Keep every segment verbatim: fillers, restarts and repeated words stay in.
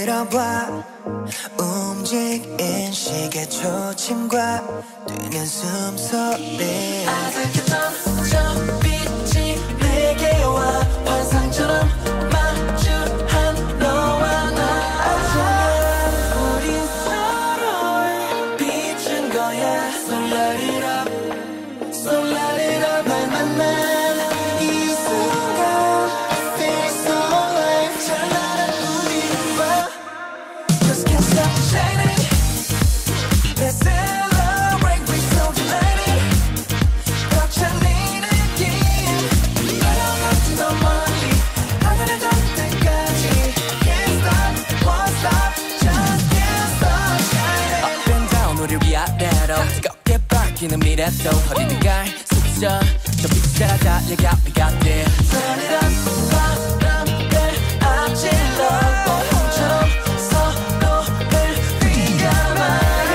들어봐. 움직인 시계 초침과 뛰는 숨소리. 아득했던 저 빛이 내게 와. 환상처럼 마주한 너와 나. 어쩌면 우린 서로를 비춘 거야. So light it up, so light it up. 날 만난 이 순간 feel so alive. 찬란한 우리와 just can't stop shining. Let's celebrate, we're so delighted. 벅찬 이 느낌 너랑 같은 너 멀리 하늘에 닿을 때까지 can't stop, won't stop, just can't stop shining. Up and down 우릴 위아래로 뜨겁게 밝히는 미래도 어디든 갈 수 있어. 저 빛을 달려가 we got this. Turn it up, 바람을 앞질러 봄처럼 서로를 위감하게.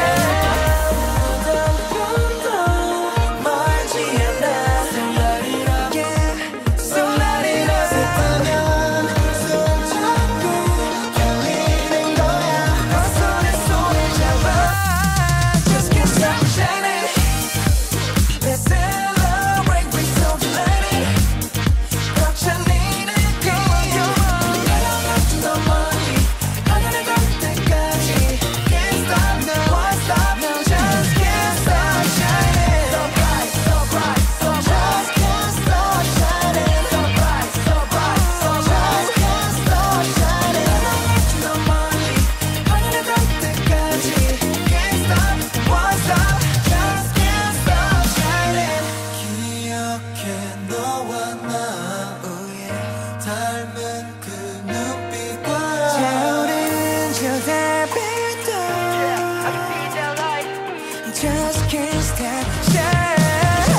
꿈도 멀지 않아. So light it up, yeah, so light it up. 슬프면 손잡고 달리는 거야. 어서 내 손을 잡아. Just can't stop shining. Let's celebrate, we're so delighted. 벅찬 이 느낌 너랑 같은 너 멀리 하늘에 닿을 때까지 can't stop, won't stop, just can't stop shining. So bright, so bright, so just can't stop shining. So bright, so bright, so just can't stop shining. 너랑 같은 너 멀리 하늘에 닿을 때까지 can't stop, won't stop, just can't stop shining. 기억해 너와 나 닮은 그 눈빛과 차오른 저 달빛도 just can't stop shining.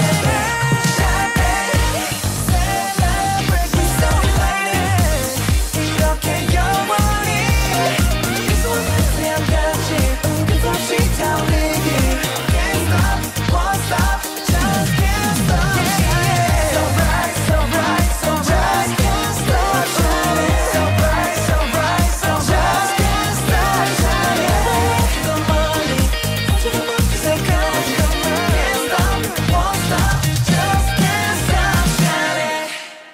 Celebrate, we're so delighted. 이렇게 영원히 이 소원을 같이 끊임없이 타오르기. Can't stop, won't stop, just can't stop shining. So bright, so bright, so just can't stop shining. So bright, so bright, so just can't stop shining. 더 멀리 퍼지는 빛깔까지 can't stop, won't stop, just can't stop shining.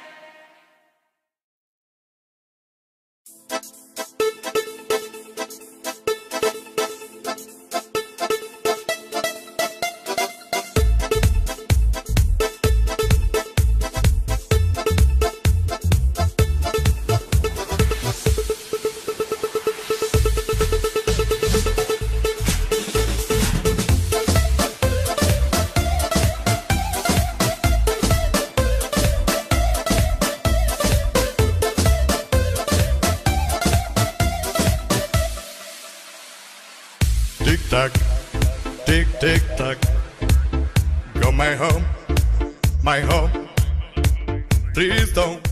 Tick tock, tick tick tock. Go my home, my home. Please don't